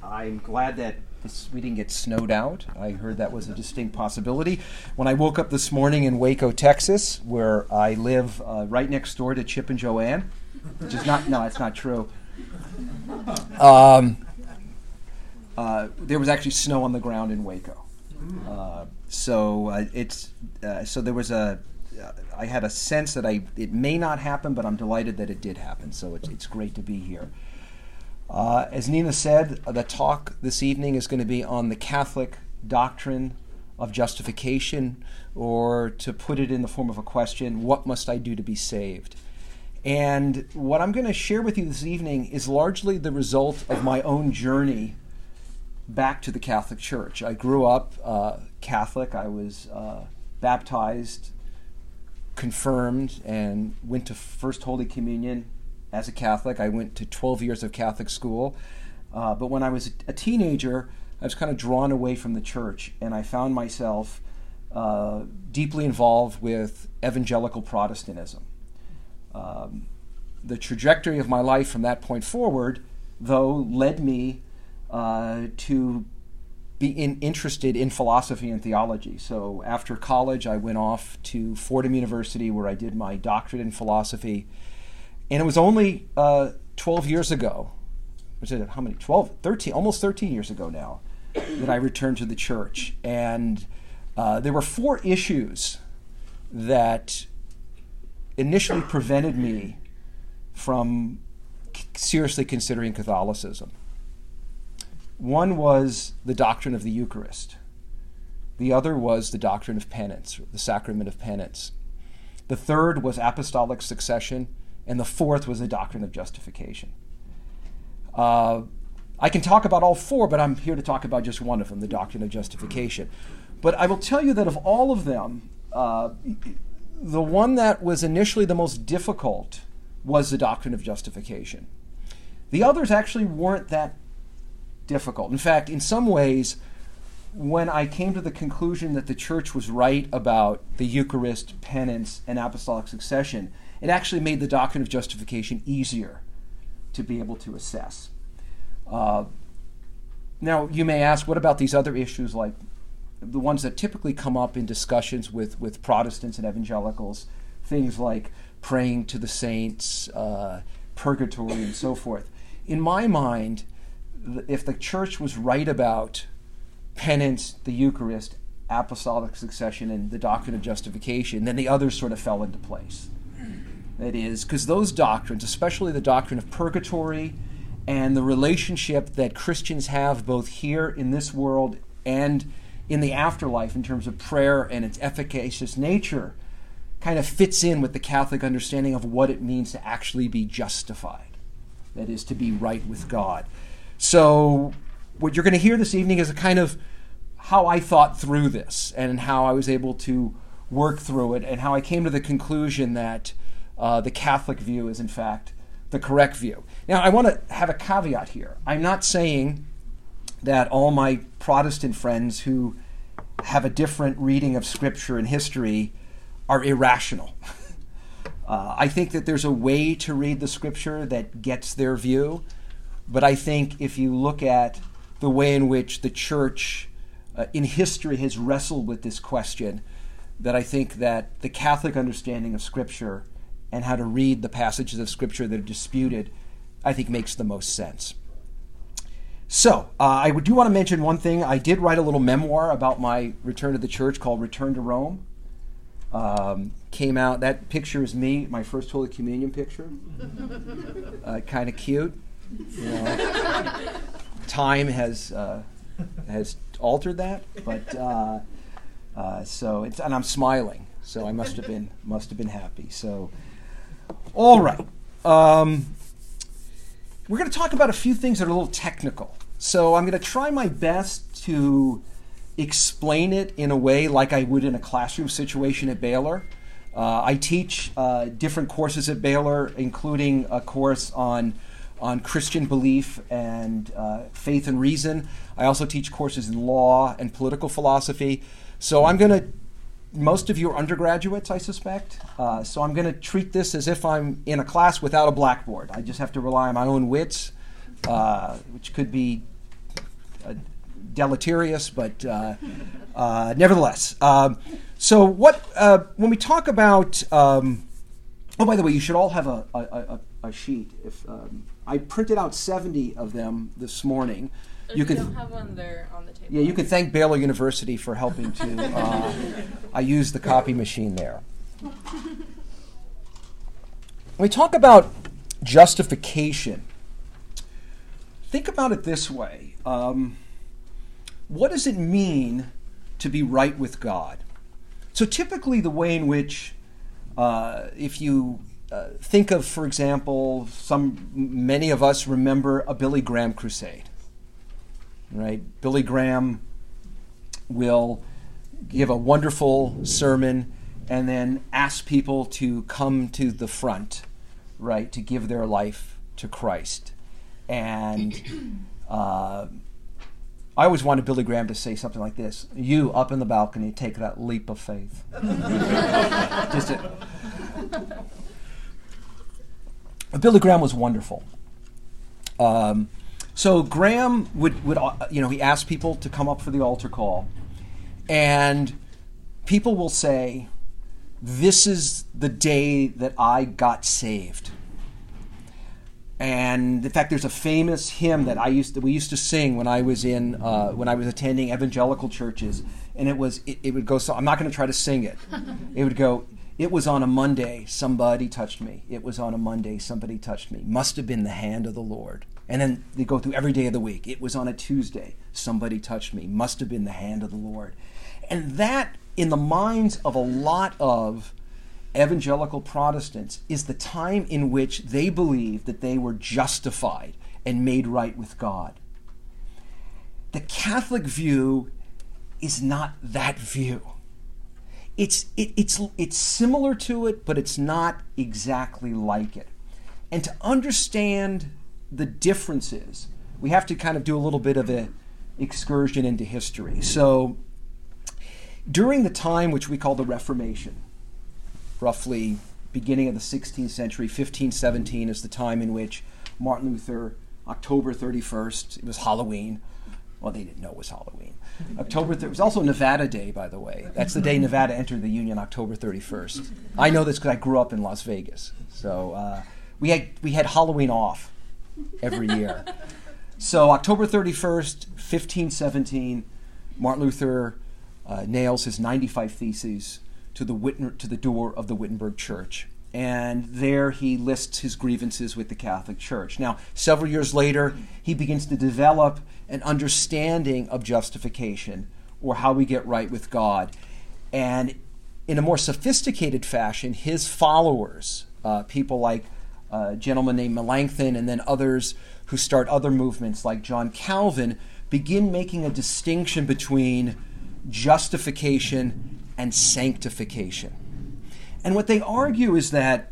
I'm glad that we didn't get snowed out. I heard that was a distinct possibility. When I woke up this morning in Waco, Texas, where I live right next door to Chip and Joanne, which is not, no, it's not true. There was actually snow on the ground in Waco. So there was I had a sense that it may not happen, but I'm delighted that it did happen. So it's great to be here. As Nina said, the talk this evening is going to be on the Catholic doctrine of justification, or to put it in the form of a question, what must I do to be saved? And what I'm going to share with you this evening is largely the result of my own journey back to the Catholic Church. I grew up Catholic. I was baptized, confirmed, and went to First Holy Communion as a Catholic. I went to 12 years of Catholic school. But when I was a teenager, I was kind of drawn away from the church, and I found myself deeply involved with evangelical Protestantism. The trajectory of my life from that point forward, though, led me to be interested in philosophy and theology. So after college, I went off to Fordham University, where I did my doctorate in philosophy. And it was only 12 years ago, was it how many? 12, 13, almost 13 years ago now, that I returned to the church. And there were 4 issues that initially prevented me from seriously considering Catholicism. One was the doctrine of the Eucharist. The other was the doctrine of penance, the sacrament of penance. The third was apostolic succession, and the fourth was the doctrine of justification. I can talk about all 4, but I'm here to talk about just one of them, the doctrine of justification. But I will tell you that of all of them, the one that was initially the most difficult was the doctrine of justification. The others actually weren't that difficult. In fact, in some ways, when I came to the conclusion that the church was right about the Eucharist, penance, and apostolic succession, it actually made the doctrine of justification easier to be able to assess. Now, you may ask, what about these other issues, like the ones that typically come up in discussions with Protestants and evangelicals, things like praying to the saints, purgatory, and so forth? In my mind, if the church was right about penance, the Eucharist, apostolic succession, and the doctrine of justification, then the others sort of fell into place. That is, because those doctrines, especially the doctrine of purgatory and the relationship that Christians have both here in this world and in the afterlife in terms of prayer and its efficacious nature, kind of fits in with the Catholic understanding of what it means to actually be justified. That is, to be right with God. So what you're going to hear this evening is a kind of how I thought through this and how I was able to work through it and how I came to the conclusion that the Catholic view is in fact the correct view. Now, I want to have a caveat here. I'm not saying that all my Protestant friends who have a different reading of Scripture and history are irrational. I think that there's a way to read the Scripture that gets their view. But I think if you look at the way in which the church in history has wrestled with this question, that I think that the Catholic understanding of Scripture and how to read the passages of Scripture that are disputed, I think makes the most sense. So, I do want to mention one thing. I did write a little memoir about my return to the church called Return to Rome. Came out, that picture is me, my First Holy Communion picture. Kind of cute. You know, time has altered that, but so it's, and I'm smiling, so I must have been happy. So, all right, we're going to talk about a few things that are a little technical. So I'm going to try my best to explain it in a way like I would in a classroom situation at Baylor. I teach different courses at Baylor, including a course on Christian belief and faith and reason. I also teach courses in law and political philosophy. So I'm going to, most of you are undergraduates, I suspect. So I'm going to treat this as if I'm in a class without a blackboard. I just have to rely on my own wits, which could be deleterious, but nevertheless. So when we talk about, oh, by the way, you should all have a sheet. If I printed out 70 of them this morning. If you don't have one there on the table. Yeah, you can thank Baylor University for helping to. I used the copy machine there. When we talk about justification, think about it this way. What does it mean to be right with God? So typically the way in which, if you think of, for example, many of us remember a Billy Graham crusade, right? Billy Graham will give a wonderful sermon and then ask people to come to the front, right, to give their life to Christ. And I always wanted Billy Graham to say something like this: "You up in the balcony, take that leap of faith." Billy Graham was wonderful. So Graham would he asked people to come up for the altar call, and people will say, "This is the day that I got saved." And in fact, there's a famous hymn that we used to sing when I was attending evangelical churches, and it would go. So I'm not going to try to sing it. It would go, "It was on a Monday, somebody touched me. It was on a Monday, somebody touched me. Must have been the hand of the Lord." And then they go through every day of the week. "It was on a Tuesday, somebody touched me. Must have been the hand of the Lord." And that, in the minds of a lot of evangelical Protestants, is the time in which they believe that they were justified and made right with God. The Catholic view is not that view. It's similar to it, but it's not exactly like it. And to understand the differences, we have to kind of do a little bit of an excursion into history. So during the time which we call the Reformation, roughly beginning of the 16th century, 1517 is the time in which Martin Luther, October 31st, it was Halloween. Well, they didn't know it was Halloween. It was also Nevada Day, by the way. That's the day Nevada entered the Union, October 31st. I know this because I grew up in Las Vegas. So we had Halloween off every year. So October 31st, 1517, Martin Luther nails his 95 Theses to the door of the Wittenberg Church. And there he lists his grievances with the Catholic Church. Now, several years later, he begins to develop an understanding of justification, or how we get right with God. And in a more sophisticated fashion, his followers, people like a gentleman named Melanchthon, and then others who start other movements like John Calvin, begin making a distinction between justification and sanctification. And what they argue is that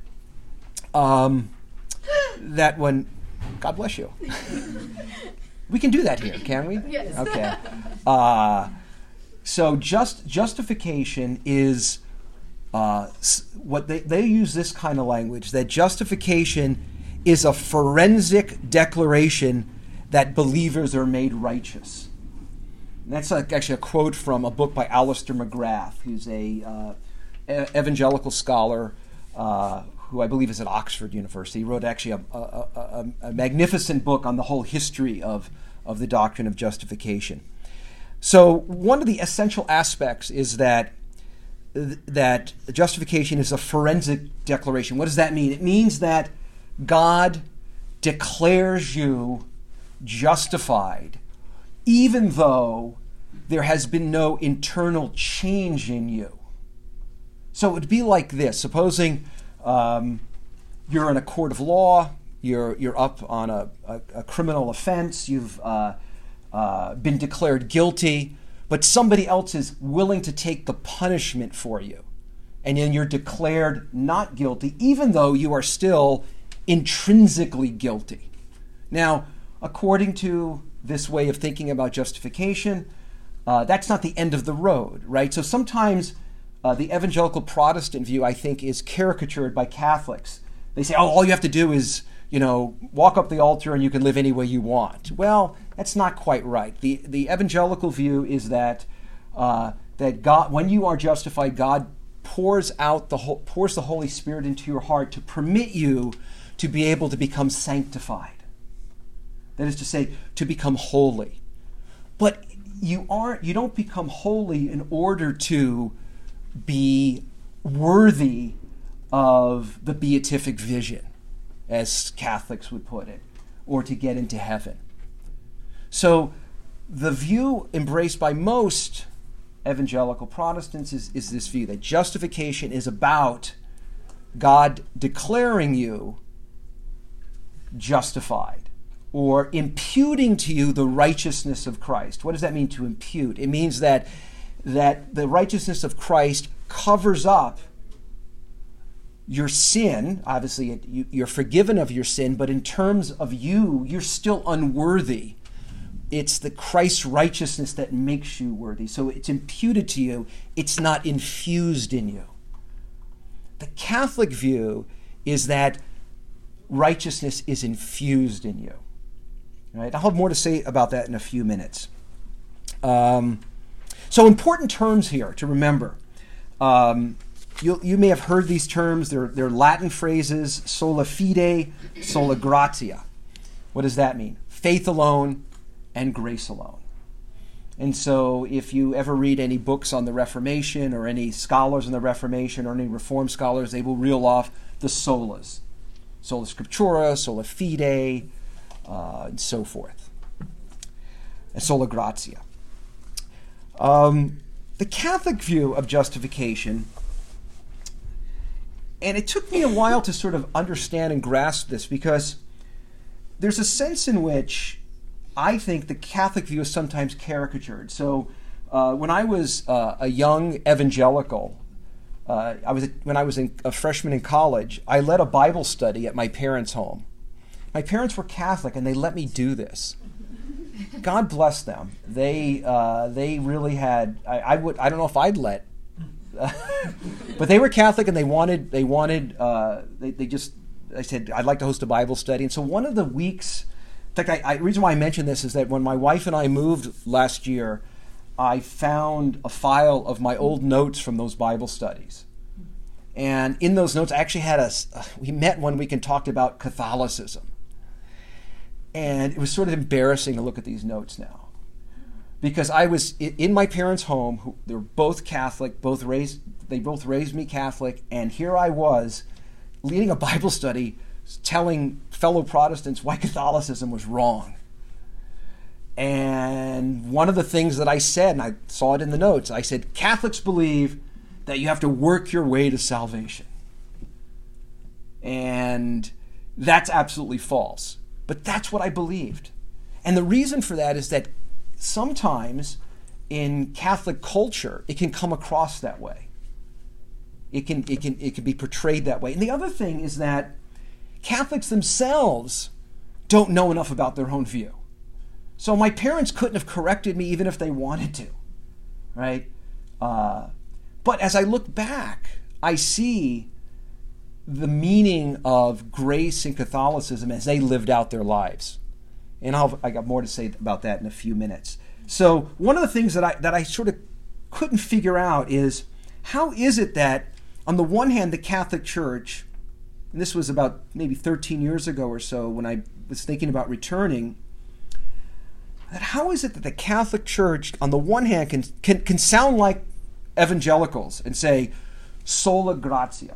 that when, God bless you. We can do that here, can we? Yes. Okay. So justification is what they use this kind of language, that justification is a forensic declaration that believers are made righteous. And that's actually a quote from a book by Alistair McGrath, who's a evangelical scholar who I believe is at Oxford University. He wrote actually a magnificent book on the whole history of the doctrine of justification. So one of the essential aspects is that justification is a forensic declaration. What does that mean? It means that God declares you justified, even though there has been no internal change in you. So it would be like this. Supposing you're in a court of law, you're up on a criminal offense, you've been declared guilty, but somebody else is willing to take the punishment for you. And then you're declared not guilty, even though you are still intrinsically guilty. Now, according to this way of thinking about justification, that's not the end of the road, right? So sometimes the evangelical Protestant view, I think, is caricatured by Catholics. They say, oh, all you have to do is, walk up the altar and you can live any way you want. Well, that's not quite right. The evangelical view is that that God, when you are justified, God pours the Holy Spirit into your heart to permit you to be able to become sanctified. That is to say, to become holy. But you don't become holy in order to be worthy of the beatific vision, as Catholics would put it, or to get into heaven. So the view embraced by most evangelical Protestants is this view that justification is about God declaring you justified or imputing to you the righteousness of Christ. What does that mean, to impute? It means that the righteousness of Christ covers up your sin. Obviously, you're forgiven of your sin, but in terms of you're still unworthy. It's the Christ's righteousness that makes you worthy. So it's imputed to you. It's not infused in you. The Catholic view is that righteousness is infused in you. Right? I'll have more to say about that in a few minutes. So important terms here to remember. You may have heard these terms. They're Latin phrases: sola fide, sola gratia. What does that mean? Faith alone and grace alone. And so if you ever read any books on the Reformation or any scholars on the Reformation or any Reformed scholars, they will reel off the solas. Sola scriptura, sola fide, and so forth. And sola gratia. The Catholic view of justification, and it took me a while to sort of understand and grasp this, because there's a sense in which I think the Catholic view is sometimes caricatured. So when I was a young evangelical, when I was a freshman in college, I led a Bible study at my parents' home. My parents were Catholic, and they let me do this. God bless them. They really had. I don't know if I'd let, but they were Catholic, and I said, I'd like to host a Bible study. And so one of the weeks, in fact, the reason why I mention this is that when my wife and I moved last year, I found a file of my old notes from those Bible studies. And in those notes, I actually had we met one week and talked about Catholicism. And it was sort of embarrassing to look at these notes now, because I was in my parents' home. They were both Catholic, they both raised me Catholic, and here I was leading a Bible study telling fellow Protestants why Catholicism was wrong. And one of the things that I said, and I saw it in the notes, I said, Catholics believe that you have to work your way to salvation. And that's absolutely false. But that's what I believed. And the reason for that is that sometimes in Catholic culture, it can come across that way. It can be portrayed that way. And the other thing is that Catholics themselves don't know enough about their own view. So my parents couldn't have corrected me even if they wanted to, right? But as I look back, I see the meaning of grace in Catholicism as they lived out their lives. And I got more to say about that in a few minutes. So one of the things that I sort of couldn't figure out is, how is it that on the one hand the Catholic Church, and this was about maybe 13 years ago or so when I was thinking about returning, that how is it that the Catholic Church on the one hand can sound like evangelicals and say sola gratia,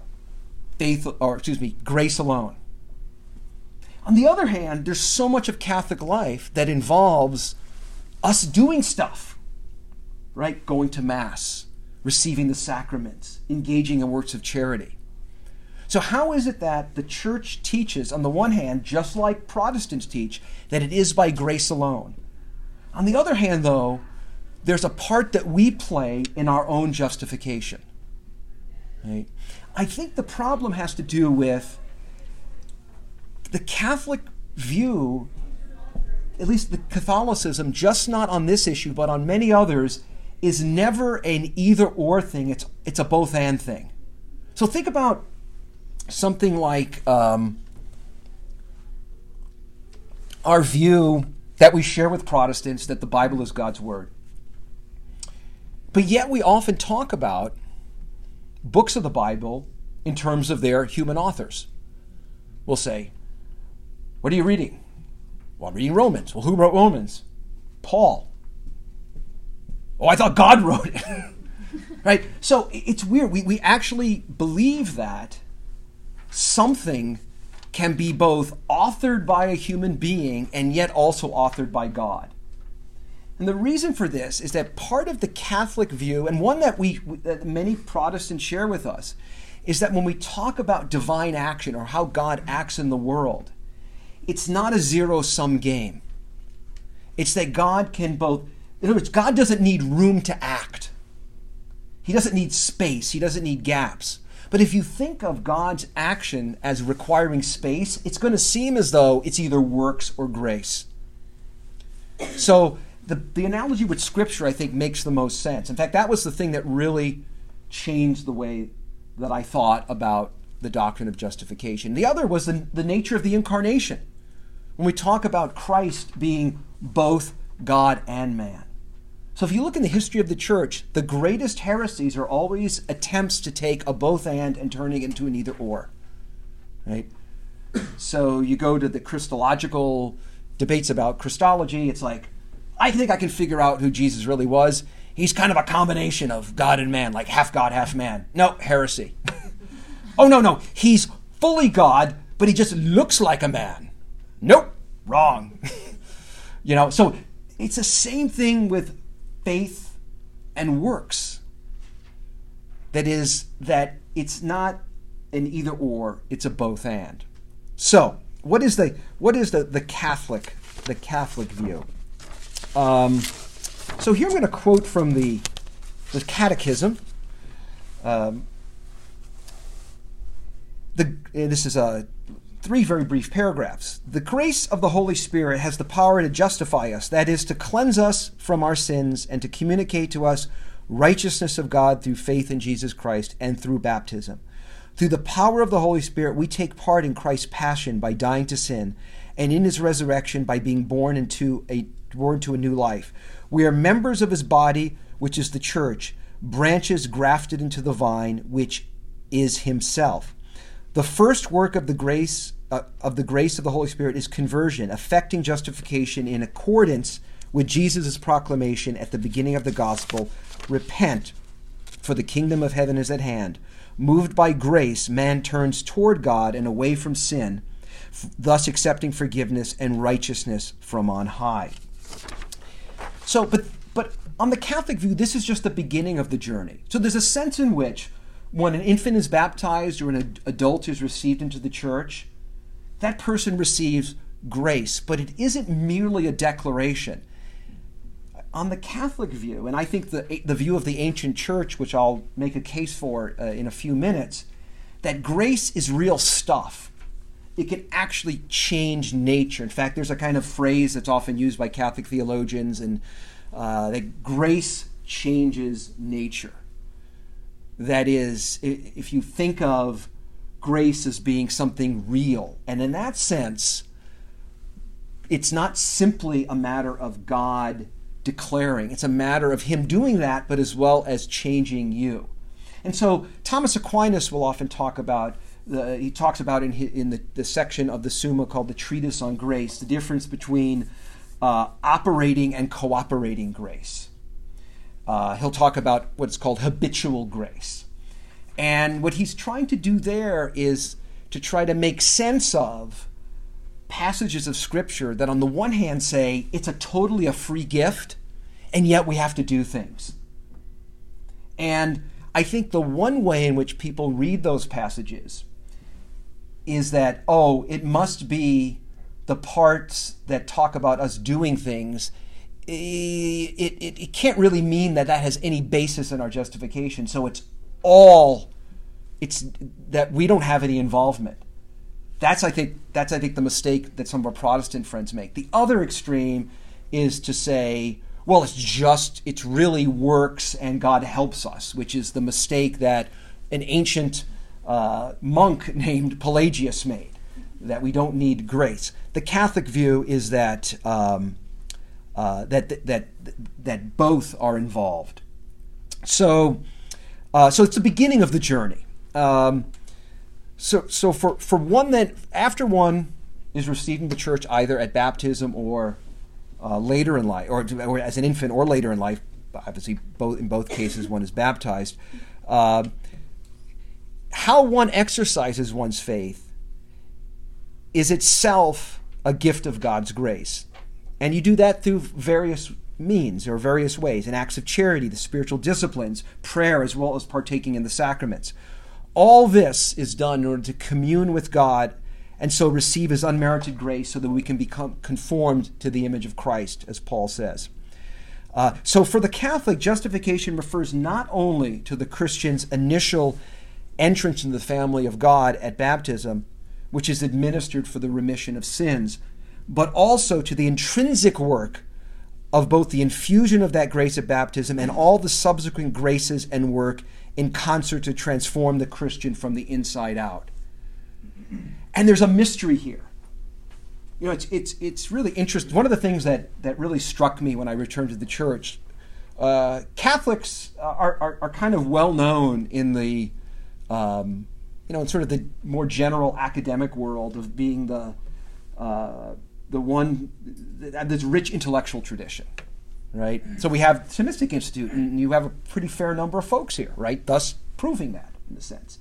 grace alone. On the other hand, there's so much of Catholic life that involves us doing stuff, right? Going to Mass, receiving the sacraments, engaging in works of charity. So how is it that the Church teaches, on the one hand, just like Protestants teach, that it is by grace alone? On the other hand, though, there's a part that we play in our own justification. Right? I think the problem has to do with the Catholic view, at least the Catholicism, just not on this issue, but on many others, is never an either-or thing. It's a both-and thing. So think about something like our view that we share with Protestants that the Bible is God's Word. But yet we often talk about books of the Bible in terms of their human authors. We'll say, what are you reading? Well, I'm reading Romans. Well, who wrote Romans? Paul. Oh, I thought God wrote it. Right? So it's weird. We actually believe that something can be both authored by a human being and yet also authored by God. And the reason for this is that part of the Catholic view, and one that that many Protestants share with us, is that when we talk about divine action or how God acts in the world, it's not a zero-sum game. It's that God can both, in other words, God doesn't need room to act. He doesn't need space. He doesn't need gaps. But if you think of God's action as requiring space, it's going to seem as though it's either works or grace. So the analogy with Scripture, I think, makes the most sense. In fact, that was the thing that really changed the way that I thought about the doctrine of justification. The other was the nature of the incarnation. When we talk about Christ being both God and man. So if you look in the history of the church, the greatest heresies are always attempts to take a both and turning it into an either or. Right? So you go to the Christological debates about Christology, it's like, I think I can figure out who Jesus really was. He's kind of a combination of God and man, like half God, half man. No, heresy. Oh, no, he's fully God, but he just looks like a man. Nope, wrong. So it's the same thing with faith and works. That is, that it's not an either or, it's a both and. So, what is the Catholic view? So here I'm going to quote from the Catechism. This is 3 very brief paragraphs. The grace of the Holy Spirit has the power to justify us, that is, to cleanse us from our sins and to communicate to us righteousness of God through faith in Jesus Christ and through baptism. Through the power of the Holy Spirit, we take part in Christ's passion by dying to sin, and in his resurrection by being born into a new life. We are members of his body, which is the church, branches grafted into the vine, which is himself. The first work of the grace of the Holy Spirit is conversion, effecting justification in accordance with Jesus' proclamation at the beginning of the gospel, repent, for the kingdom of heaven is at hand. Moved by grace, man turns toward God and away from sin, thus accepting forgiveness and righteousness from on high. So, but on the Catholic view, this is just the beginning of the journey. So there's a sense in which when an infant is baptized or an adult is received into the church, that person receives grace, but it isn't merely a declaration. On the Catholic view, and I think the view of the ancient church, which I'll make a case for in a few minutes, that grace is real stuff. It can actually change nature. In fact, there's a kind of phrase that's often used by Catholic theologians, and that grace changes nature. That is, if you think of grace as being something real, and in that sense, it's not simply a matter of God declaring. It's a matter of him doing that, but as well as changing you. And so Thomas Aquinas will often talk about, he talks about in the section of the Summa called the Treatise on Grace, the difference between operating and cooperating grace. He'll talk about what's called habitual grace. And what he's trying to do there is to try to make sense of passages of Scripture that on the one hand say it's totally a free gift, and yet we have to do things. And I think the one way in which people read those passages is that, it must be the parts that talk about us doing things. It can't really mean that has any basis in our justification. So it's that we don't have any involvement. That's I think the mistake that some of our Protestant friends make. The other extreme is to say, well, it's really works and God helps us, which is the mistake that an ancient monk named Pelagius made. that we don't need grace. The Catholic view is that that both are involved. So it's the beginning of the journey. So for one, that after one is received in the church either at baptism or later in life, or as an infant or later in life, obviously in both cases one is baptized. How one exercises one's faith is itself a gift of God's grace. And you do that through various means or various ways, in acts of charity, the spiritual disciplines, prayer, as well as partaking in the sacraments. All this is done in order to commune with God and so receive his unmerited grace so that we can become conformed to the image of Christ, as Paul says. So for the Catholic, justification refers not only to the Christian's initial entrance into the family of God at baptism, which is administered for the remission of sins, but also to the intrinsic work of both the infusion of that grace at baptism and all the subsequent graces and work in concert to transform the Christian from the inside out. And there's a mystery here. You know, it's really interesting. One of the things that really struck me when I returned to the church, Catholics are kind of well known in the in sort of the more general academic world of being the one this rich intellectual tradition, right? So we have Thomistic Institute, and you have a pretty fair number of folks here, right? Thus proving that in a sense.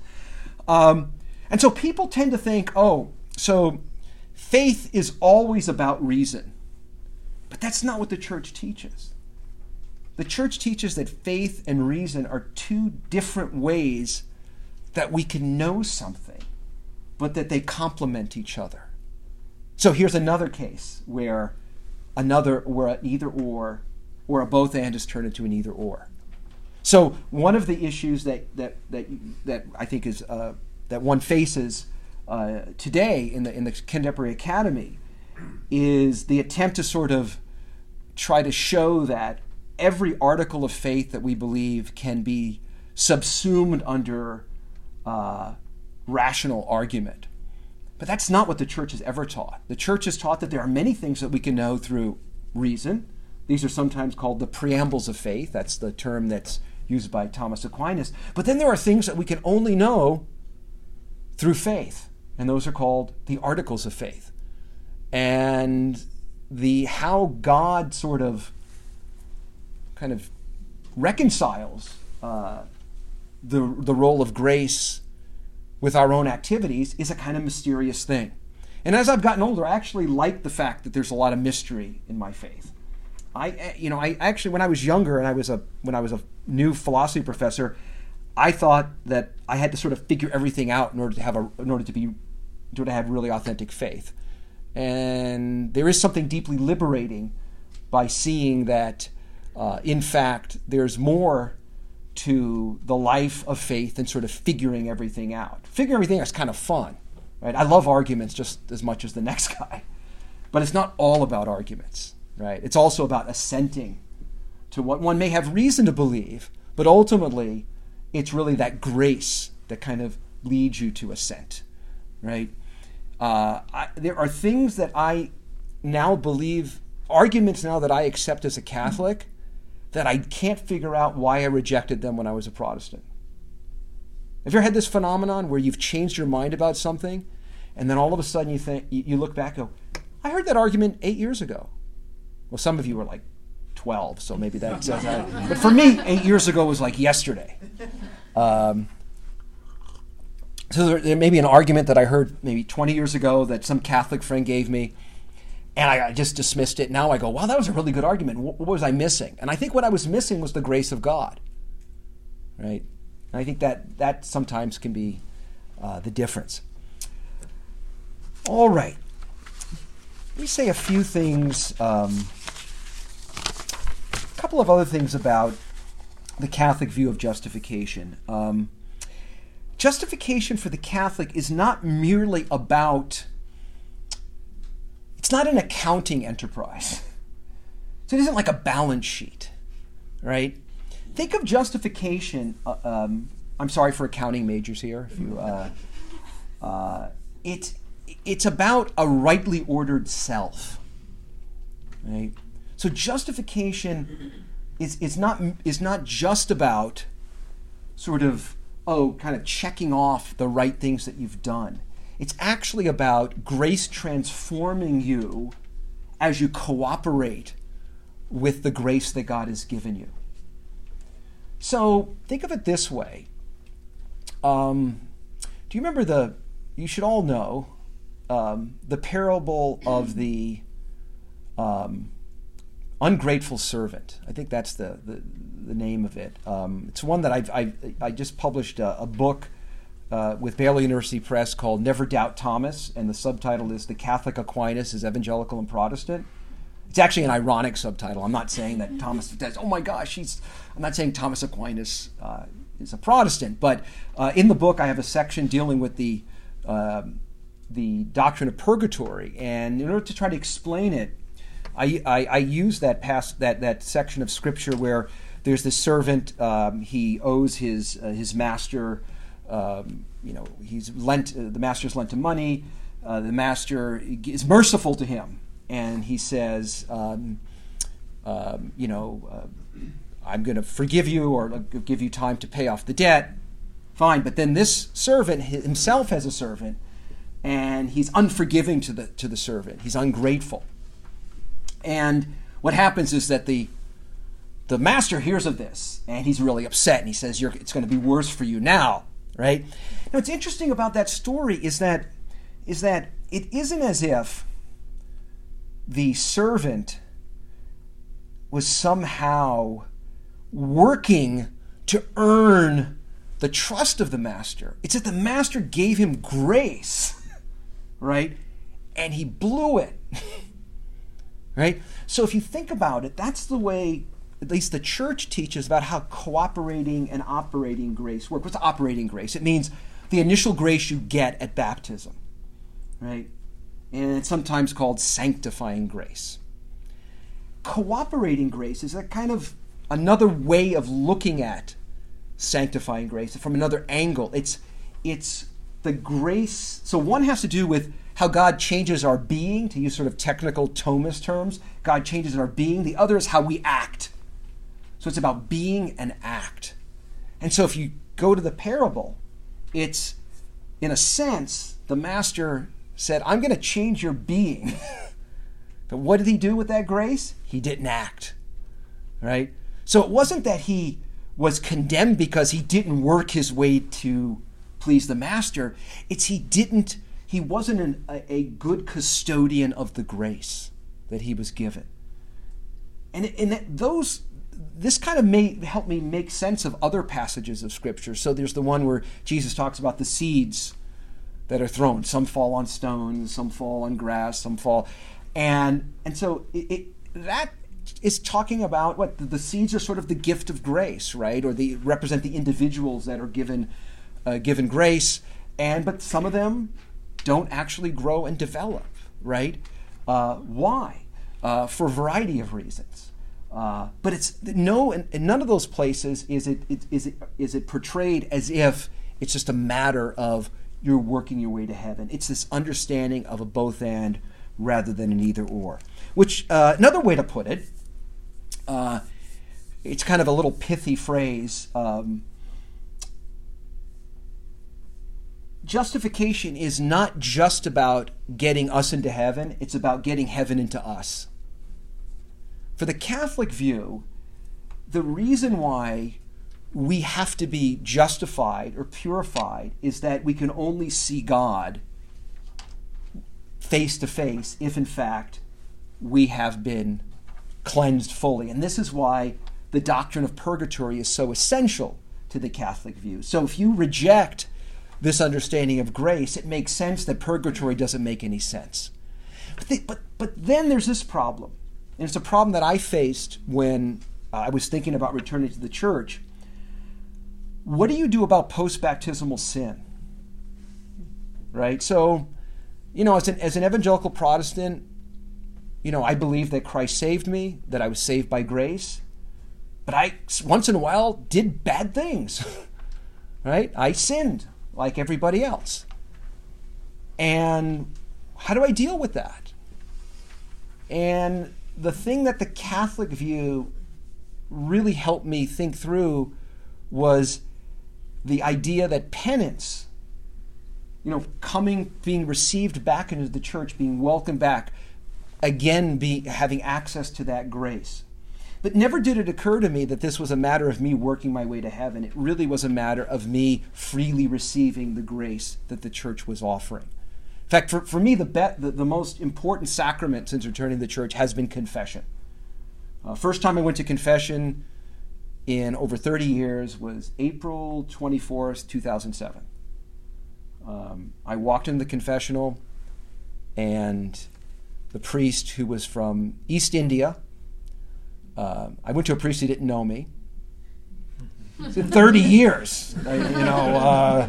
And so people tend to think, so faith is always about reason. But that's not what the church teaches. The church teaches that faith and reason are two different ways that we can know something, but that they complement each other. So here's another case where an either or a both and is turned into an either or. So one of the issues that I think is that one faces today in the contemporary academy is the attempt to sort of try to show that every article of faith that we believe can be subsumed under rational argument. But that's not what the church has ever taught. The church has taught that there are many things that we can know through reason. These are sometimes called the preambles of faith. That's the term that's used by Thomas Aquinas. But then there are things that we can only know through faith, and those are called the articles of faith. And how God sort of kind of reconciles the role of grace with our own activities is a kind of mysterious thing. And as I've gotten older, I actually like the fact that there's a lot of mystery in my faith. I actually, when I was younger and when I was a new philosophy professor, I thought that I had to sort of figure everything out in order to have really authentic faith. And there is something deeply liberating by seeing that, in fact, there's more to the life of faith than sort of figuring everything out. Figuring everything out is kind of fun, right? I love arguments just as much as the next guy. But it's not all about arguments, right? It's also about assenting to what one may have reason to believe, but ultimately it's really that grace that kind of leads you to assent, right? There are things that I now believe, arguments now that I accept as a Catholic, that I can't figure out why I rejected them when I was a Protestant. Have you ever had this phenomenon where you've changed your mind about something, and then all of a sudden you look back and go, I heard that argument 8 years ago. Well, some of you were like 12, so maybe that says that. But for me, 8 years ago was like yesterday. So there may be an argument that I heard maybe 20 years ago that some Catholic friend gave me, and I just dismissed it. Now I go, wow, that was a really good argument. What was I missing? And I think what I was missing was the grace of God, right? And I think that sometimes can be the difference. All right. Let me say a few things, a couple of other things about the Catholic view of justification. Justification for the Catholic is not merely about, it's not an accounting enterprise. So it isn't like a balance sheet, right? Think of justification, I'm sorry for accounting majors here. If you, it's about a rightly ordered self, right? So justification is not just about sort of, kind of checking off the right things that you've done. It's actually about grace transforming you as you cooperate with the grace that God has given you. So think of it this way. Do you remember you should all know the parable of the ungrateful servant. I think that's the name of it. It's one that I just published a book with Baylor University Press called Never Doubt Thomas, and the subtitle is The Catholic Aquinas is Evangelical and Protestant. It's actually an ironic subtitle. I'm not saying that Thomas does, oh my gosh, I'm not saying Thomas Aquinas is a Protestant, but in the book I have a section dealing with the doctrine of purgatory, and in order to try to explain it, I use that section of Scripture where there's this servant, he owes his master, the master's lent him money, the master is merciful to him, and he says, I'm going to forgive you or give you time to pay off the debt. Fine, but then this servant himself has a servant, and he's unforgiving to the servant. He's ungrateful. And what happens is that the master hears of this, and he's really upset, and he says, it's going to be worse for you now, right? Now, what's interesting about that story is that it isn't as if the servant was somehow working to earn the trust of the master. It's that the master gave him grace, right? And he blew it, right? So if you think about it, that's the way at least the church teaches about how cooperating and operating grace work. What's operating grace? It means the initial grace you get at baptism, right? And it's sometimes called sanctifying grace. Cooperating grace is a kind of another way of looking at sanctifying grace from another angle. It's the grace. So one has to do with how God changes our being, to use sort of technical Thomist terms. God changes our being. The other is how we act. So it's about being and act. And so if you go to the parable, it's, in a sense, the master said, I'm going to change your being. But what did he do with that grace? He didn't act, right? So it wasn't that he was condemned because he didn't work his way to please the master. It's he wasn't a good custodian of the grace that he was given. And this kind of may help me make sense of other passages of Scripture. So there's the one where Jesus talks about the seeds that are thrown. Some fall on stones, some fall on grass, some fall. And so that is talking about what? The seeds are sort of the gift of grace, right? Or they represent the individuals that are given grace. But some of them don't actually grow and develop, right? Why? For a variety of reasons. But it's in none of those places is it portrayed as if it's just a matter of you're working your way to heaven. It's this understanding of a both and rather than an either or. Which another way to put it, it's kind of a little pithy phrase. Justification is not just about getting us into heaven, it's about getting heaven into us. For the Catholic view, the reason why we have to be justified or purified is that we can only see God face to face if in fact we have been cleansed fully. And this is why the doctrine of purgatory is so essential to the Catholic view. So if you reject this understanding of grace, it makes sense that purgatory doesn't make any sense. But then there's this problem. And it's a problem that I faced when I was thinking about returning to the church. What do you do about post-baptismal sin? Right? So, as an evangelical Protestant, I believe that Christ saved me, that I was saved by grace. But I, once in a while, did bad things. Right? I sinned like everybody else. And how do I deal with that? And the thing that the Catholic view really helped me think through was the idea that penance, being received back into the church, being welcomed back, again, having access to that grace. But never did it occur to me that this was a matter of me working my way to heaven. It really was a matter of me freely receiving the grace that the church was offering. In fact, for me, the most important sacrament since returning to the church has been confession. First time I went to confession in over 30 years was April 24th, 2007. I walked in the confessional, and the priest, who was from East India, I went to a priest who didn't know me. It's been 30 years. I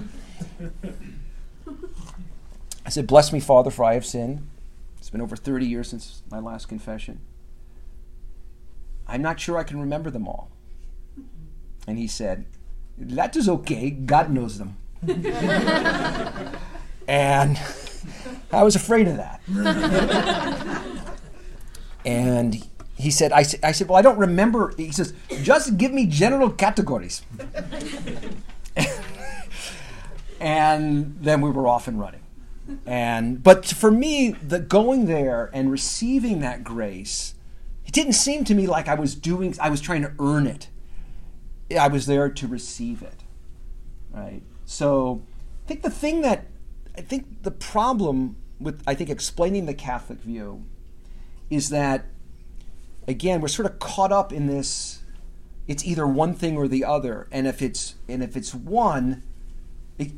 said, "Bless me, Father, for I have sinned." It's been over 30 years since my last confession. I'm not sure I can remember them all. And he said, "That is okay. God knows them." And I was afraid of that. And he said, I said, "Well, I don't remember." He says, "Just give me general categories." And then we were off and running. But for me, the going there and receiving that grace, it didn't seem to me like I was trying to earn it. I was there to receive it, right? So I think the problem with, explaining the Catholic view is that, again, we're sort of caught up in this, it's either one thing or the other. And if it's one, if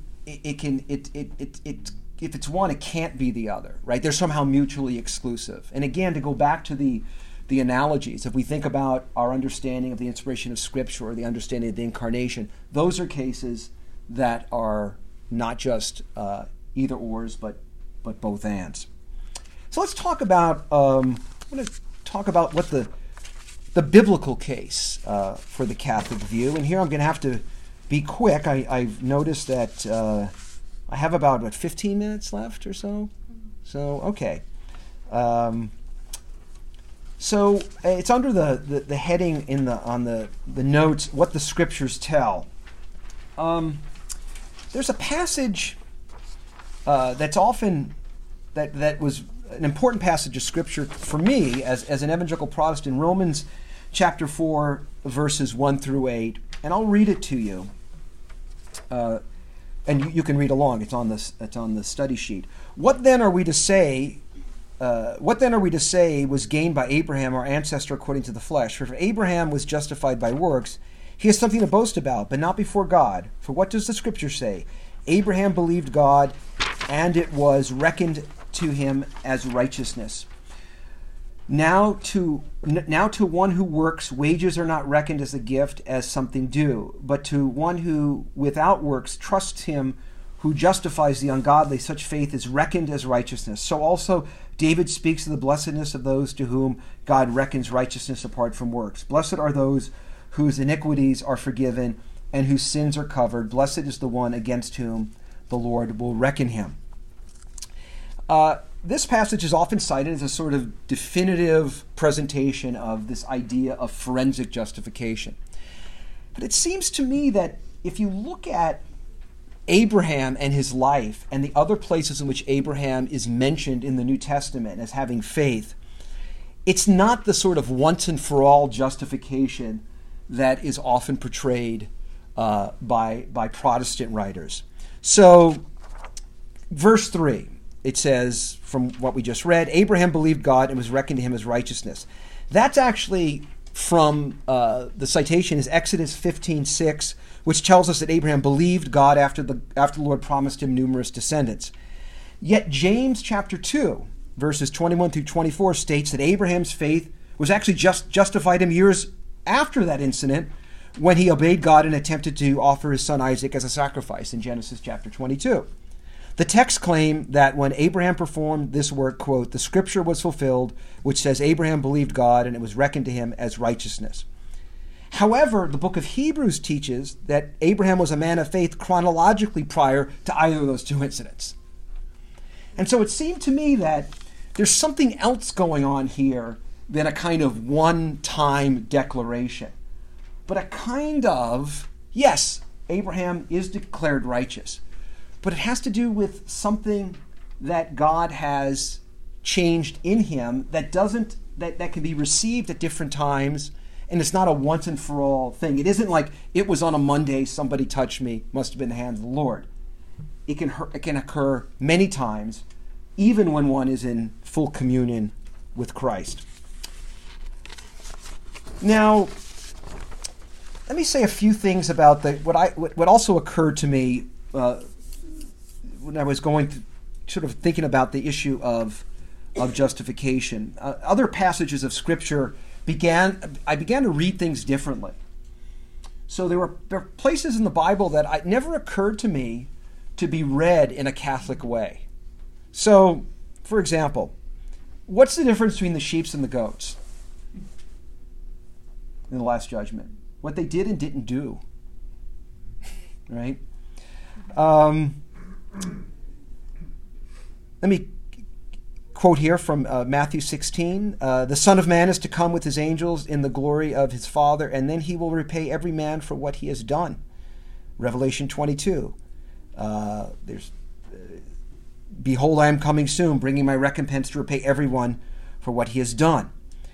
it's one, it can't be the other, right? They're somehow mutually exclusive. And again, to go back to the analogies, if we think about our understanding of the inspiration of Scripture or the understanding of the Incarnation, those are cases that are not just either ors, but both ands. So let's talk about, I'm going to talk about what the biblical case for the Catholic view. And here I'm going to have to be quick. I've noticed that I have about 15 minutes left or so. So okay. So it's under the heading on the notes, what the Scriptures tell. There's a passage that's often that was an important passage of Scripture for me as an evangelical Protestant, Romans chapter 4, verses 1 through 8, and I'll read it to you. And you can read along. It's on the study sheet. What then are we to say? Was gained by Abraham, our ancestor according to the flesh? For if Abraham was justified by works, he has something to boast about, but not before God. For what does the Scripture say? Abraham believed God, and it was reckoned to him as righteousness. Now to one who works, wages are not reckoned as a gift, as something due, but to one who without works trusts him who justifies the ungodly, such faith is reckoned as righteousness. So also David speaks of the blessedness of those to whom God reckons righteousness apart from works. Blessed are those whose iniquities are forgiven and whose sins are covered. Blessed is the one against whom the Lord will reckon him. This passage is often cited as a sort of definitive presentation of this idea of forensic justification. But it seems to me that if you look at Abraham and his life and the other places in which Abraham is mentioned in the New Testament as having faith, it's not the sort of once and for all justification that is often portrayed by Protestant writers. So, verse 3, it says, from what we just read, Abraham believed God and was reckoned to him as righteousness. That's actually from the citation is Exodus 15:6, which tells us that Abraham believed God after the Lord promised him numerous descendants. Yet James chapter 2, verses 21 through 24 states that Abraham's faith was actually justified him years after that incident when he obeyed God and attempted to offer his son Isaac as a sacrifice in Genesis chapter 22. The texts claim that when Abraham performed this work, quote, the scripture was fulfilled, which says Abraham believed God and it was reckoned to him as righteousness. However, the book of Hebrews teaches that Abraham was a man of faith chronologically prior to either of those two incidents. And so it seemed to me that there's something else going on here than a kind of one-time declaration. But a kind of, yes, Abraham is declared righteous, but it has to do with something that God has changed in him that can be received at different times, and it's not a once and for all thing. It isn't like it was on a Monday, somebody touched me, must have been the hand of the Lord. It can occur many times, even when one is in full communion with Christ. Now, let me say a few things about what also occurred to me when I was sort of thinking about the issue of justification. Other passages of Scripture I began to read things differently. So there are places in the Bible that it never occurred to me to be read in a Catholic way. So, for example, what's the difference between the sheep and the goats in the Last Judgment? What they did and didn't do, right? Let me quote here from Matthew 16. The Son of Man is to come with his angels in the glory of his Father, and then he will repay every man for what he has done. Revelation 22. Behold, I am coming soon, bringing my recompense to repay everyone for what he has done.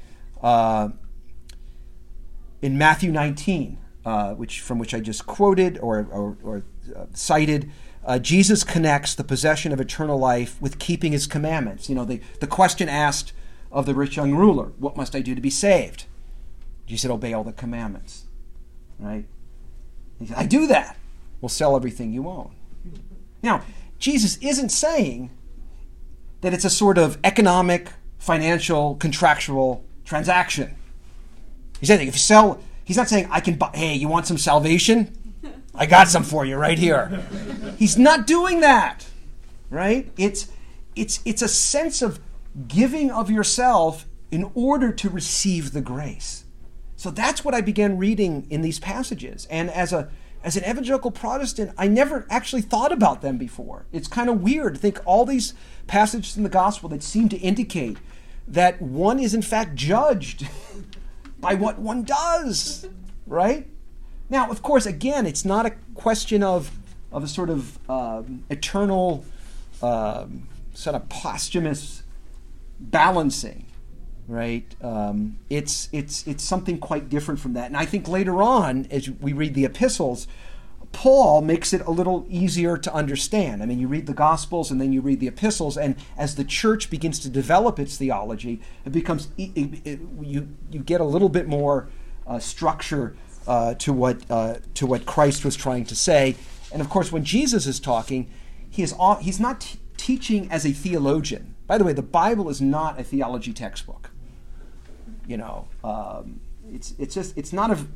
In Matthew 19, from which I just quoted or cited, Jesus connects the possession of eternal life with keeping his commandments. You know, the question asked of the rich young ruler, what must I do to be saved? Jesus said, obey all the commandments. Right? He said, I do that. Well, sell everything you own. Now, Jesus isn't saying that it's a sort of economic, financial, contractual transaction. He's saying, if you sell, he's not saying, I can buy, hey, you want some salvation? I got some for you right here. He's not doing that, right? It's a sense of giving of yourself in order to receive the grace. So that's what I began reading in these passages. And as an evangelical Protestant, I never actually thought about them before. It's kind of weird to think all these passages in the gospel that seem to indicate that one is in fact judged by what one does, right? Now, of course, again, it's not a question of a sort of eternal, sort of posthumous balancing, right? It's something quite different from that. And I think later on, as we read the epistles, Paul makes it a little easier to understand. I mean, you read the Gospels and then you read the epistles, and as the church begins to develop its theology, it becomes you get a little bit more structure to what Christ was trying to say. And of course, when Jesus is talking, he's not teaching as a theologian. By the way, the Bible is not a theology textbook. You know, it's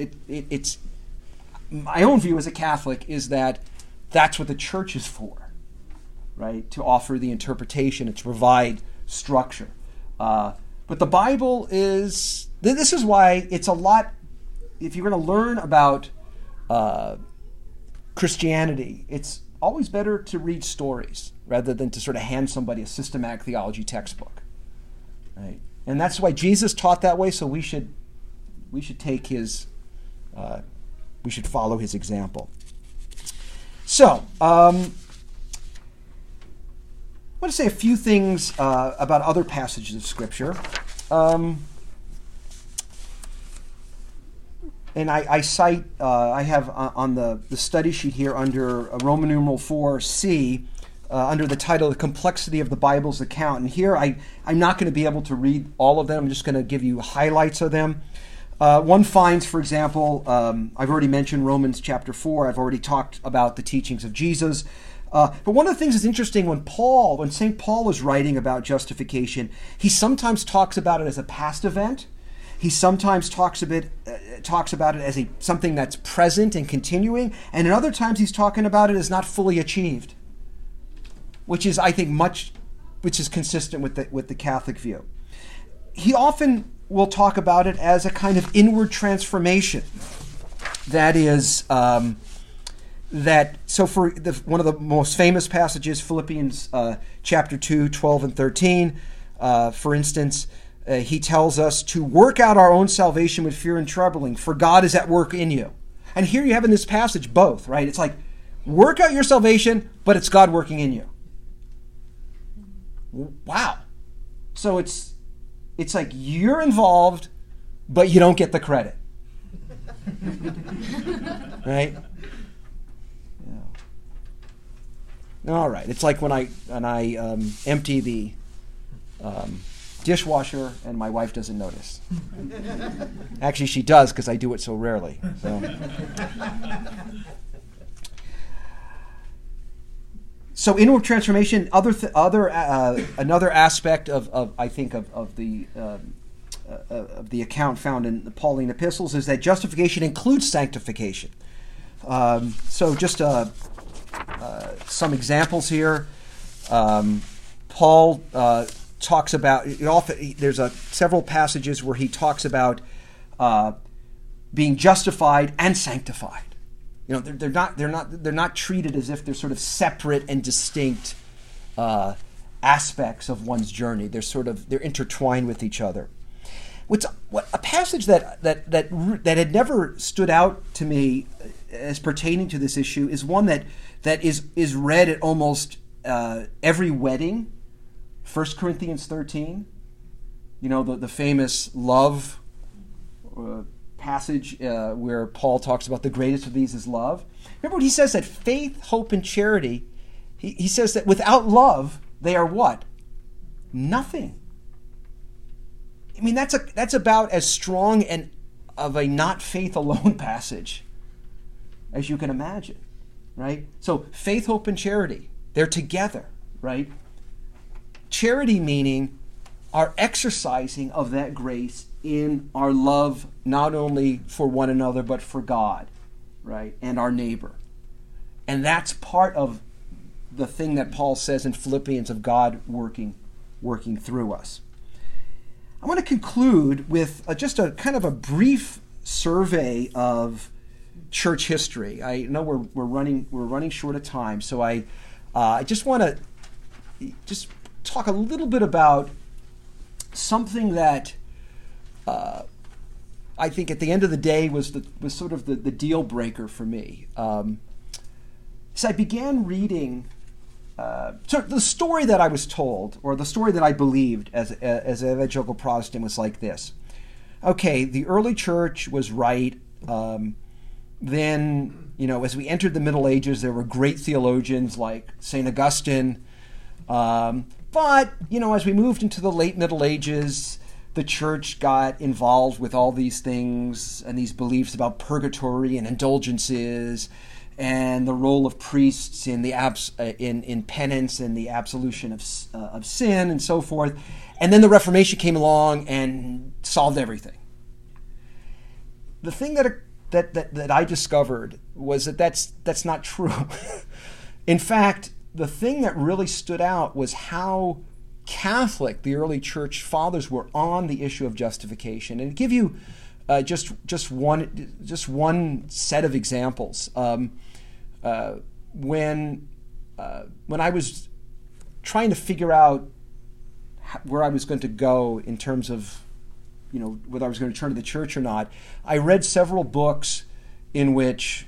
my own view as a Catholic is that that's what the church is for, right? To offer the interpretation and to provide structure. But the Bible this is why it's a lot, if you're going to learn about Christianity, it's always better to read stories rather than to sort of hand somebody a systematic theology textbook, right? And that's why Jesus taught that way, so we should take his, we should follow his example. So, I want to say a few things about other passages of Scripture. And I cite, I have on the study sheet here under Roman numeral 4C, under the title, The Complexity of the Bible's Account. And here I'm not going to be able to read all of them. I'm just going to give you highlights of them. One finds, for example, I've already mentioned Romans chapter 4. I've already talked about the teachings of Jesus. But one of the things that's interesting when St. Paul is writing about justification, he sometimes talks about it as a past event. He sometimes talks about it as something that's present and continuing, and in other times he's talking about it as not fully achieved, which is, I think, which is consistent with the Catholic view. He often will talk about it as a kind of inward transformation. That is, so for one of the most famous passages, Philippians chapter 2, 12 and 13, for instance, he tells us to work out our own salvation with fear and trembling, for God is at work in you. And here you have in this passage both, right? It's like, work out your salvation, but it's God working in you. Wow. So it's like you're involved, but you don't get the credit. Right? Yeah. All right. It's like when I empty the dishwasher and my wife doesn't notice. Actually, she does because I do it so rarely. So inward transformation. Another aspect of I think of the account found in the Pauline epistles is that justification includes sanctification. So just some examples here. Paul talks about there's several passages where he talks about being justified and sanctified. You know, they're not treated as if they're sort of separate and distinct aspects of one's journey. They're intertwined with each other. A passage that had never stood out to me as pertaining to this issue is one that is read at almost every wedding. 1 Corinthians 13. You know, the famous love passage where Paul talks about the greatest of these is love. Remember what he says, that faith, hope, and charity, he says that without love, they are what? Nothing. I mean, that's about as strong and of a not faith alone passage as you can imagine, right? So faith, hope, and charity, they're together, right? Charity meaning our exercising of that grace in our love, not only for one another, but for God, right? And our neighbor. And that's part of the thing that Paul says in Philippians of God working through us. I want to conclude with just a kind of a brief survey of church history. I know we're running short of time, so I just want to just talk a little bit about something that I think at the end of the day was sort of the deal breaker for me. So I began reading. So the story that I was told, or the story that I believed as an evangelical Protestant, was like this. Okay, the early church was right. Then, as we entered the Middle Ages, there were great theologians like St. Augustine. But, as we moved into the late Middle Ages, the church got involved with all these things and these beliefs about purgatory and indulgences and the role of priests in the in penance and the absolution of sin and so forth. And then the Reformation came along and solved everything. The thing that I discovered was that's not true. In fact, the thing that really stood out was how Catholic the early church fathers were on the issue of justification. And to give you just one set of examples, when I was trying to figure out where I was going to go in terms of whether I was going to turn to the church or not, I read several books in which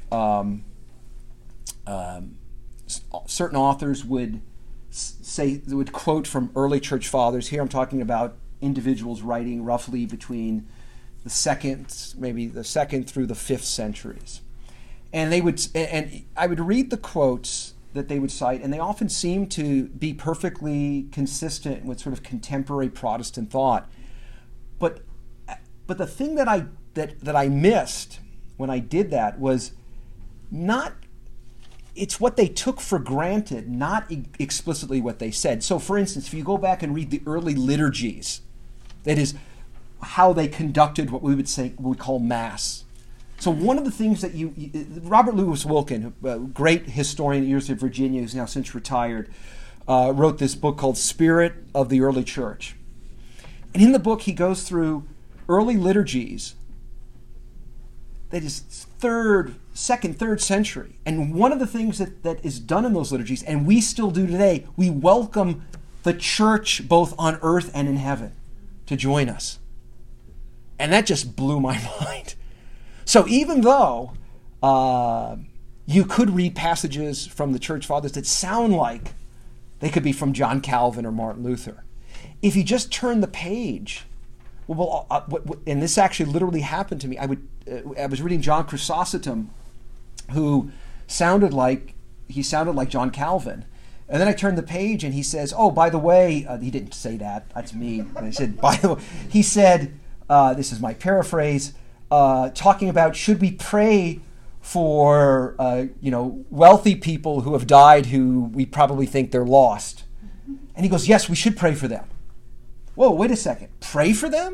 certain authors would quote from early church fathers. Here I'm talking about individuals writing roughly between the second through the 5th centuries. And I would read the quotes that they would cite, and they often seemed to be perfectly consistent with sort of contemporary Protestant thought. But the thing that I missed when I did that was not. It's what they took for granted, not explicitly what they said. So, for instance, if you go back and read the early liturgies, that is how they conducted what we would call Mass. So, one of the things that Robert Louis Wilkin, a great historian at the University of Virginia, who's now since retired, wrote this book called Spirit of the Early Church. And in the book, he goes through early liturgies that is second, third century. And one of the things that is done in those liturgies, and we still do today, we welcome the church both on earth and in heaven to join us. And that just blew my mind. So even though you could read passages from the church fathers that sound like they could be from John Calvin or Martin Luther, if you just turn the page, and this actually literally happened to me. I was reading John Chrysostom, who sounded like John Calvin. And then I turned the page and he says, oh, by the way, he didn't say that, that's me. But he said, he said, this is my paraphrase, talking about should we pray for wealthy people who have died who we probably think they're lost. And he goes, yes, we should pray for them. Whoa, wait a second, pray for them?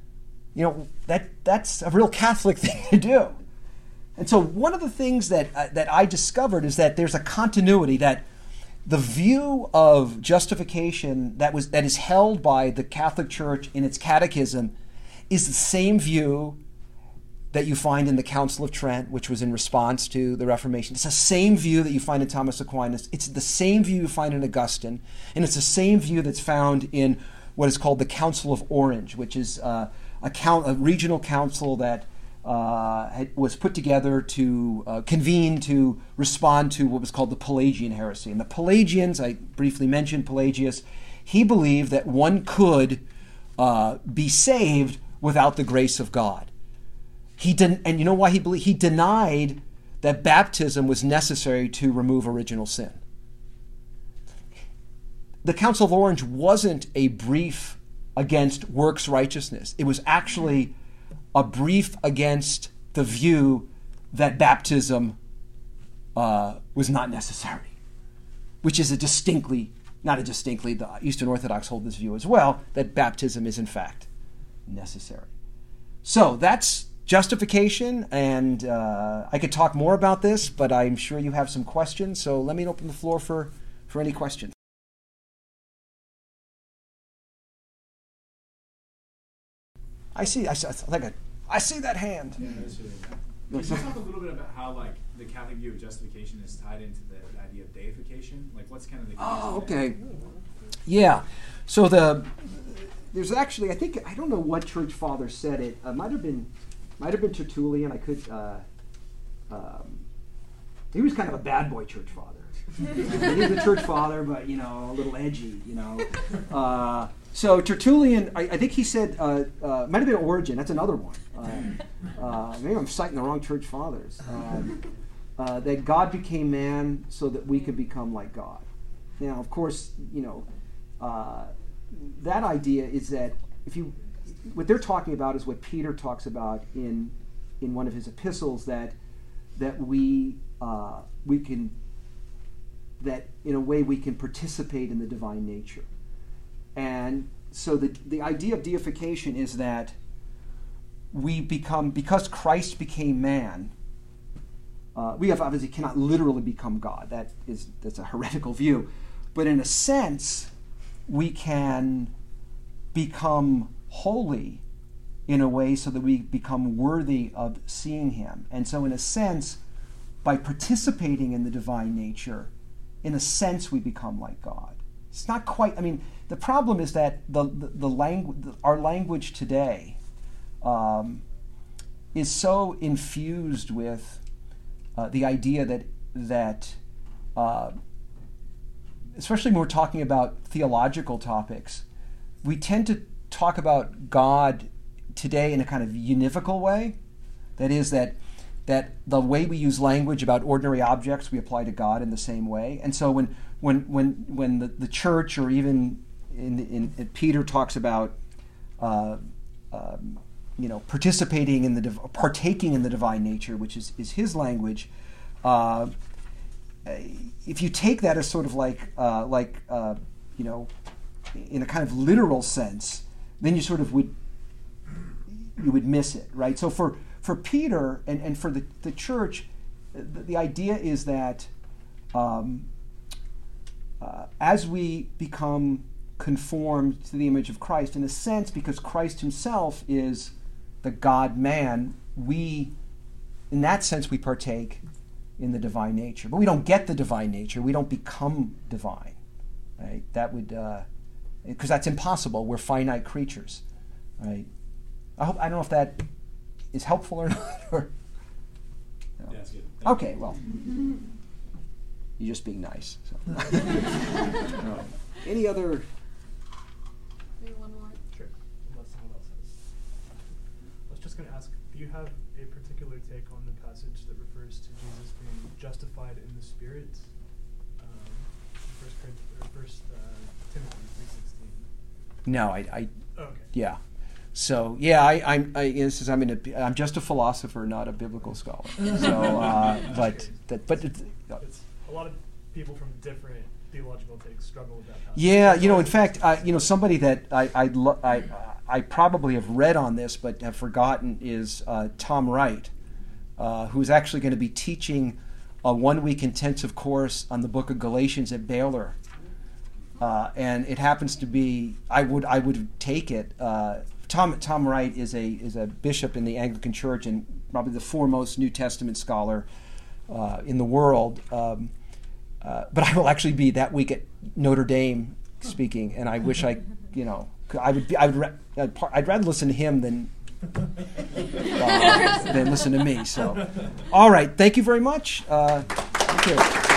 That's a real Catholic thing to do. And so one of the things that I discovered is that there's a continuity, that the view of justification that is held by the Catholic Church in its catechism is the same view that you find in the Council of Trent, which was in response to the Reformation. It's the same view that you find in Thomas Aquinas. It's the same view you find in Augustine. And it's the same view that's found in what is called the Council of Orange, which is a regional council that was put together to convene to respond to what was called the Pelagian heresy. And the Pelagians, I briefly mentioned Pelagius, he believed that one could be saved without the grace of God. And you know why he believed? He denied that baptism was necessary to remove original sin. The Council of Orange wasn't a brief against works righteousness. It was actually a brief against the view that baptism was not necessary, which is the Eastern Orthodox hold this view as well, that baptism is in fact necessary. So that's justification, and I could talk more about this, but I'm sure you have some questions, so let me open the floor for any questions. I see that hand. Yeah, that's really bad. Could you talk a little bit about how, like, the Catholic view of justification is tied into the idea of deification? Like, what's kind of the connection? Oh, okay. Yeah. So there's actually, I don't know what church father said it. Might have been Tertullian. I could. He was kind of a bad boy church father. He was a church father, but a little edgy. So Tertullian, I think he said, might have been Origen, that's another one. Maybe I'm citing the wrong church fathers. That God became man so that we could become like God. Now, of course, that idea is that what they're talking about is what Peter talks about in one of his epistles, that we can, that in a way we can participate in the divine nature. And so the idea of deification is that we become, because Christ became man, we have obviously cannot literally become God. That's a heretical view. But in a sense, we can become holy in a way so that we become worthy of seeing him. And so in a sense, by participating in the divine nature, in a sense we become like God. It's not quite, the problem is that our language today is so infused with the idea that especially when we're talking about theological topics, we tend to talk about God today in a kind of univocal way. That is, that the way we use language about ordinary objects, we apply to God in the same way. And so when the church, or even in Peter talks about participating in partaking in the divine nature, which is his language, if you take that as sort of like in a kind of literal sense, then you sort of would miss it, right? So for Peter and for the church, the idea is that as we become conformed to the image of Christ, in a sense, because Christ himself is the God-man, we in that sense, we partake in the divine nature. But we don't get the divine nature. We don't become divine. Right? That would, because that's impossible. We're finite creatures. Right? I don't know if that is helpful or not. Or, Yeah, that's good. okay, well, you're just being nice. So. All right. Any other? Maybe one more. Sure, unless someone else has. I was just going to ask, do you have a particular take on the passage that refers to Jesus being justified in the Spirit? First Timothy 3:16. No, I Okay. yeah. So yeah, I'm just a philosopher, not a biblical scholar. So, but It's a lot of people from different theological takes struggle with that passage. yeah, in fact, somebody that I probably have read on this but have forgotten is Tom Wright, who's actually going to be teaching a 1-week intensive course on the book of Galatians at Baylor. And it happens to be, I would take it. Tom Wright is a bishop in the Anglican Church and probably the foremost New Testament scholar in the world. But I will actually be that week at Notre Dame speaking, and I wish I'd rather listen to him than listen to me. So, all right, thank you very much. Thank you.